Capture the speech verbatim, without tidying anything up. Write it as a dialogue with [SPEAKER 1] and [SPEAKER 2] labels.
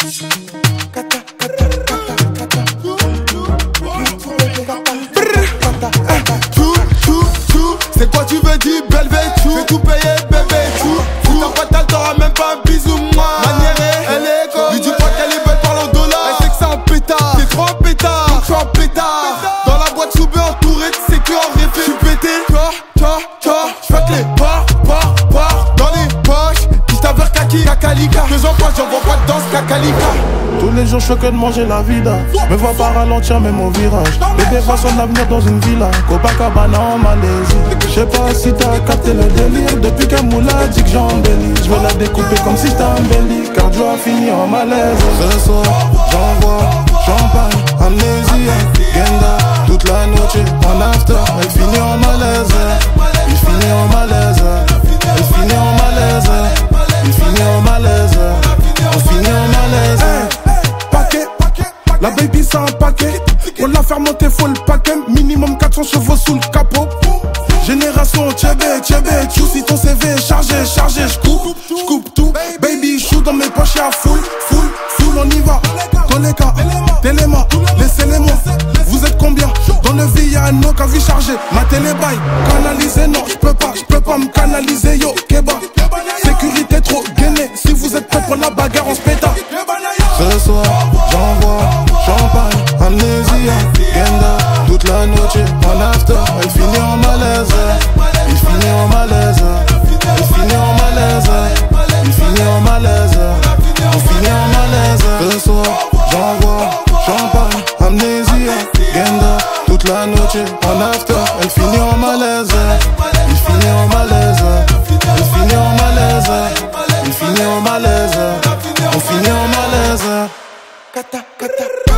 [SPEAKER 1] Kata, kata, kata, kata. Tout, tout, tout. C'est quoi tu veux dire, belle vêtue? Fais tout payer, bébé, tout. Si t'as pas t'as t'auras même pas un bisou, moi. Maniérée, elle est comme. Lui dis pas qu'elle est belle, parle en dollars. Elle sait que c'est un pétard. T'es trop un pétard. Donc je suis un pétard. Dans la boîte soubée entourée de sécu en réfé. J'suis pété. Toi, toi, toi. J'fais que les barres, barres, barres. Dans les poches. Qui t'avère kaki, kakalika. Que j'envoie, j'envoie pas de danse, kakalika.
[SPEAKER 2] Tous les jours je fais que de manger la vida. Me vois pas ralentir même au virage. Bébé voit son avenir dans une villa Copacabana en Malaisie. Je sais pas si t'as capté le délire. Depuis qu'un moula dit que j'embellis. Je vais la découper comme si t'as embelli. Cardio a fini en malaise. Ce soir j'envoie champagne, amnésia, Genda. Toute la noche en after. Elle finit en malaise. Il finit en malaise. Elle finit en malaise. Il finit en malaise. On finit en malaise. La baby c'est un paquet. Pour la faire monter faut le paquet. Minimum quatre cents chevaux sous le capot. Génération tchébé, tchébé, tchou. Si ton C V est chargé, chargé, j'coupe, j'coupe tout. Baby chou dans mes poches y'a full, full, full. On y va, dans les cas, téléma, laissez-les-moi. Vous êtes combien? Dans le V y'a un autre vie chargé. Ma télé bail, canalisé, non, j'peux pas, j'peux pas me canaliser, yo, kéba. Sécurité trop gainée. Si vous êtes prêts pour la bagarre, on se péta. Ce soir, j'envoie champagne, amnésia, Genda. Toute la noche en after. Elle finit en malaise. Il finit en malaise. Il finit en malaise. Il finit en malaise. On finit en malaise. Ce soir, j'envoie champagne, amnésia, Genda. Toute la noche en after. Elle finit en malaise. Il finit en malaise. Il finit en malaise. Il finit en malaise. On finit en malaise.
[SPEAKER 1] Kata, kata, kata.